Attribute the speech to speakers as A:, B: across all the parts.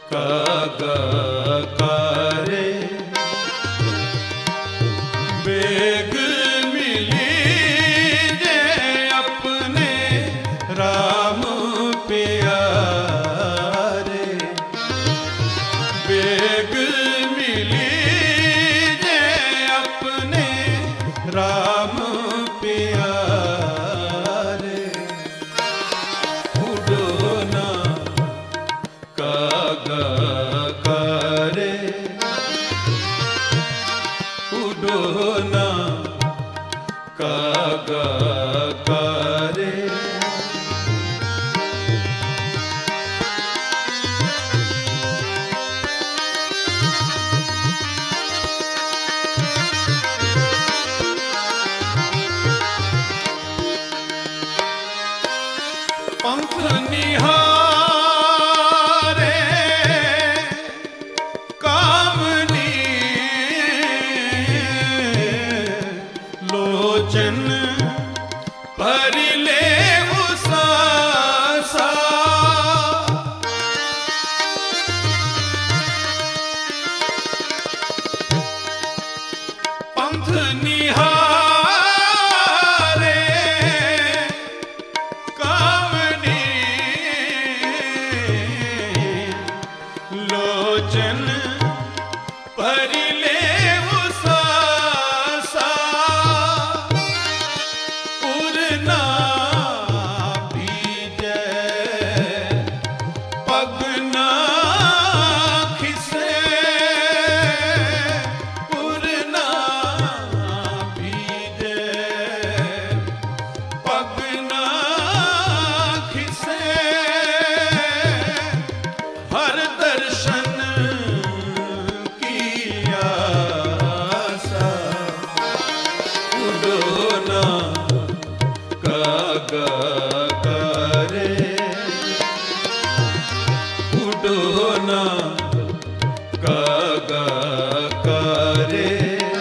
A: काग करे बेग मिली जे अपने राम प्यारे। बेग मिली जे अपने राम प्यारे। उड़ो ना काग करे उड़ो ना काग करे। पंख निहारे कामनी लोचन भर ले उसासा। पंख निहारे कामनी लोचन भर ले उसासा। उड़ना भीजे पग ना खिसे। उड़ना भीजे पग ना खिसे। हर दर्शन की आशा। उड़ो ना काग करे उड़ो ना काग करे।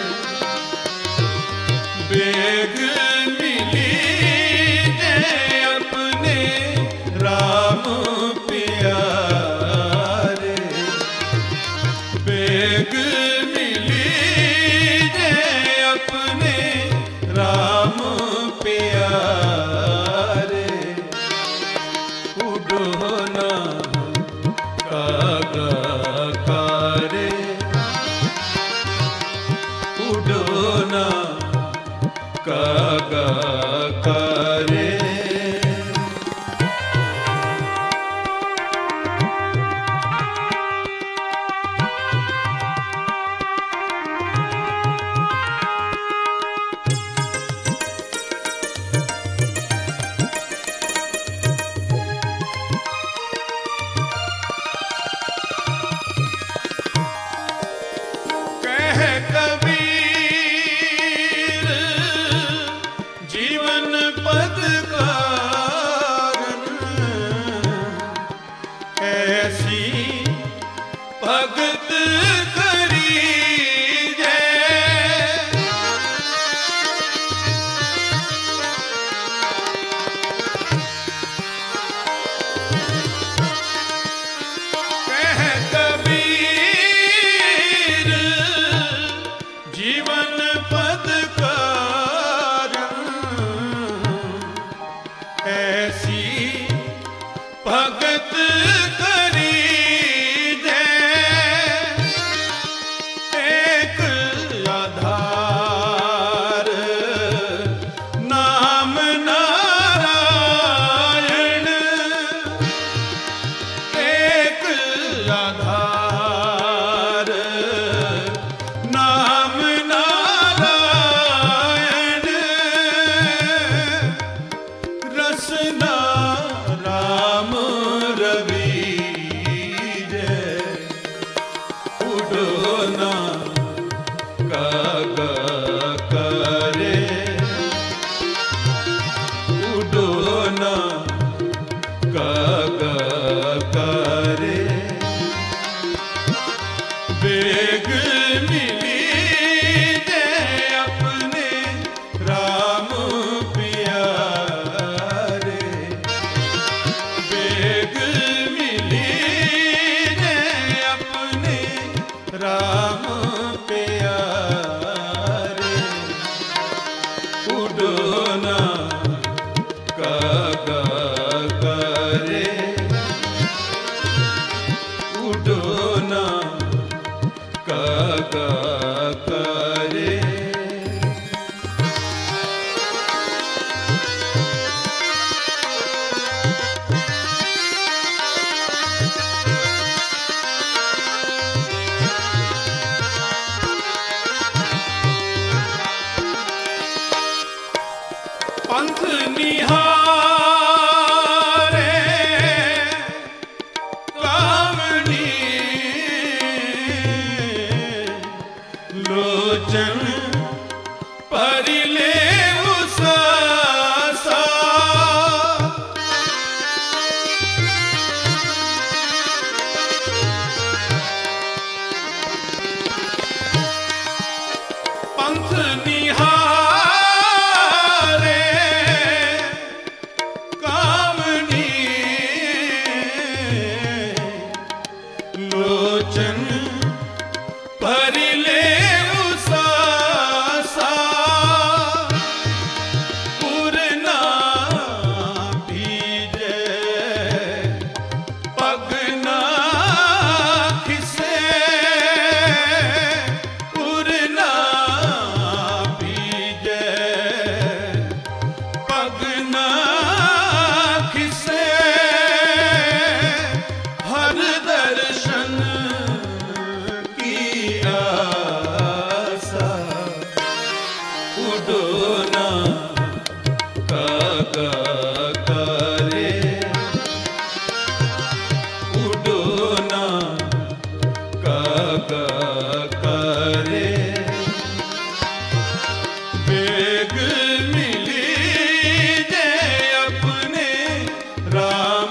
A: बेग मिली जे अपने राम प्यारे। बेग मिली जे अपने राम प्यारे। उड़ो ना काग करे उड़ो ना काग करे। कह कबीर जीवन पद कारण। ऐसी भगत करी जय। कह कबीर जीवन पद कारण। ऐसी भगत करी जय। राम प्यारे उड़ो ना कागा करे उड़ो ना कागा करे पंथ निहारे कामनी लोचन परिले उसासा पंथ निहारे कामनी लोचन परिले उसासा पूरना भीजे पगना खिसे पूरना भीजे पगना खिसे हर दर्शन की आशा उड़ो ना कागा करे उड़ो ना कागा करे बेग मिली जे अपने राम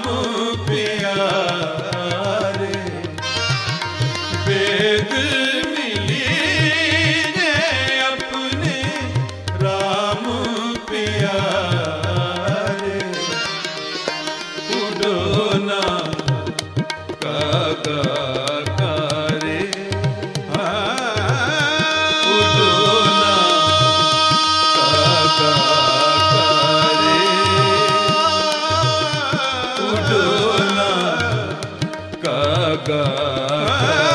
A: प्यारे बेग मिली जे अपने राम प्यारे उड़ो ना कागा करे उड़ो ना कागा करे उड़ो ना कागा